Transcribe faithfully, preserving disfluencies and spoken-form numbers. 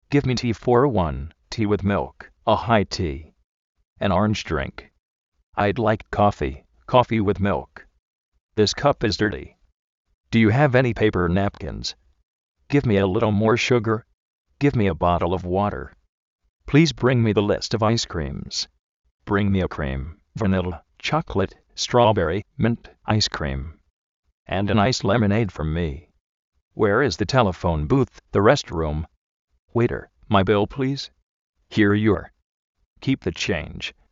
Give me tea for one, tea with milk, a high tea. An orange drink. I'd like coffee, coffee with milk. This cup is dirty. Do you have any paper napkins? Give me a little more sugar. Give me a bottle of water. Please bring me the list of ice creams. Bring me a cream, vanilla, chocolate, strawberry, mint, ice cream. And an iced lemonade for me. Where is the telephone booth, the restroom? Waiter, my bill please. Here you are. Keep the change.